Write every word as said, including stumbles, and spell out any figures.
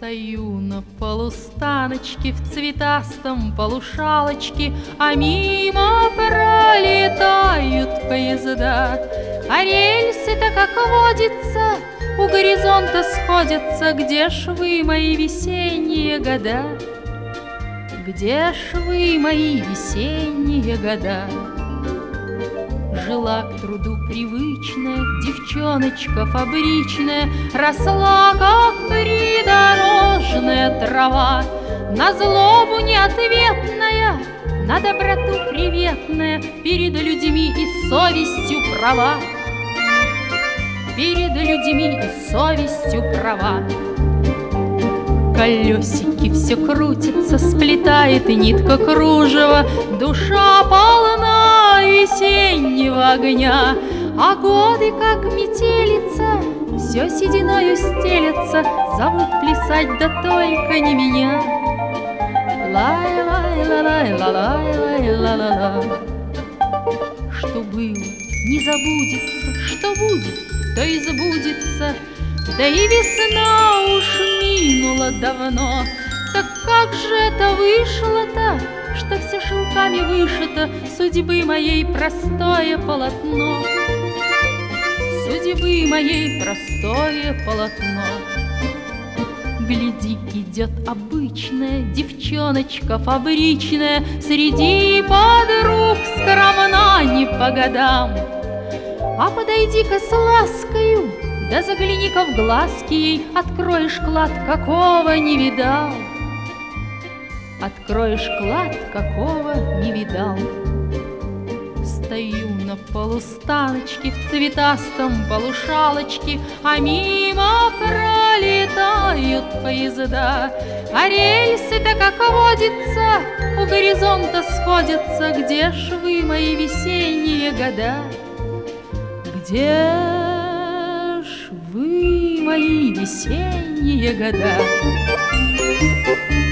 Стою на полустаночке в цветастом полушалочке, а мимо пролетают поезда. А рельсы-то, как водится, у горизонта сходятся. Где ж вы, мои весенние года? Где ж вы, мои весенние года? Жила к труду привычная девчоночка фабричная, росла, как придорожная трава, на злобу неответная, на доброту приветная, перед людьми и совестью права, перед людьми и совестью права. Колесики все крутятся, сплетает и нитка кружева, душа полна весеннего огня, а годы, как метелица, все сединою стелятся, зовут плясать, да только не меня. Лай-лай-ла-лай-ла-лай-лай-ла-ла-ла. Что было, не забудется, что будет, то и забудется. Да и весна уж минула давно. Так как же это вышло-то, что все шелками вышито судьбы моей простое полотно? Судьбы моей простое полотно. Гляди, идет обычная девчоночка фабричная, среди подруг скромна не по годам. А подойди-ка с ласкою, да загляни-ка в глазки ей, откроешь клад, какого не видал. Откроешь клад, какого не видал. Стою на полустаночке в цветастом полушалочке, а мимо пролетают поезда. А рельсы-то, как водится, у горизонта сходятся. Где ж вы, мои весенние года? Где ж вы, мои весенние года?